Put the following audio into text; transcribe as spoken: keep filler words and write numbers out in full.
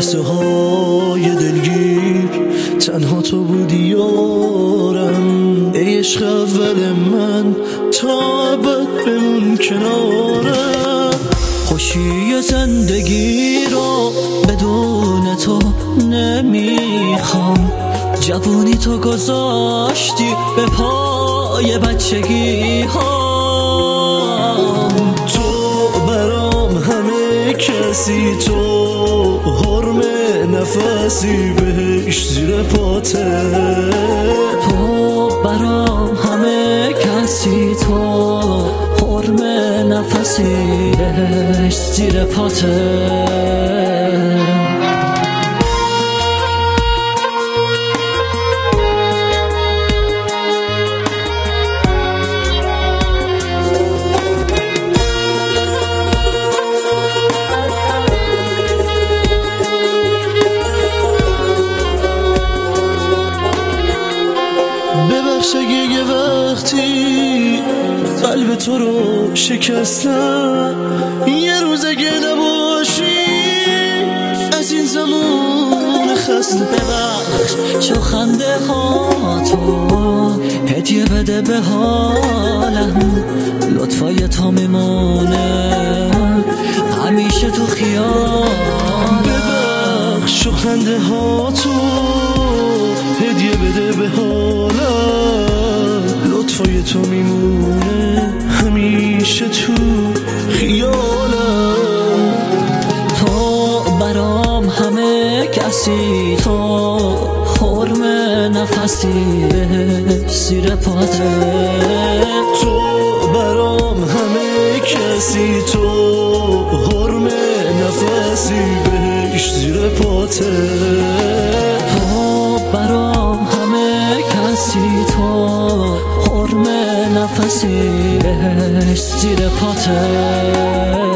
لحظه های دلگیر تنها تو بودی یارم. ای عشق اول من تا ابد بمون کنارم. خوشی زندگی رو بدون تو نمیخوام. جوونی تو گذاشتی به پای بچگی ها. تو برام همه کسی، تو حرم نفسی بهش زیر پاته. تو برام همه کسی، تو حرم نفسی بهش زیر پاته. ببخش اگه یه وقتی قلب تو رو شکستم. یه روز اگه نباشی از این زمان خسته. ببخش چو خنده ها تو هدیه بده به حالم. لطفای تو میمونه همیشه تو خیالم. ببخش چو خنده ها تو هدیه بده به حالم. لطفای تو میمونه همیشه تو خیالم. تو برام همه کسی، تو حرم نفسی به زیر پاته. تو برام همه کسی، تو حرم نفسی بهش زیر پاته. تو برام همه کسی، تو حرم نفسی بهش زیر پاته.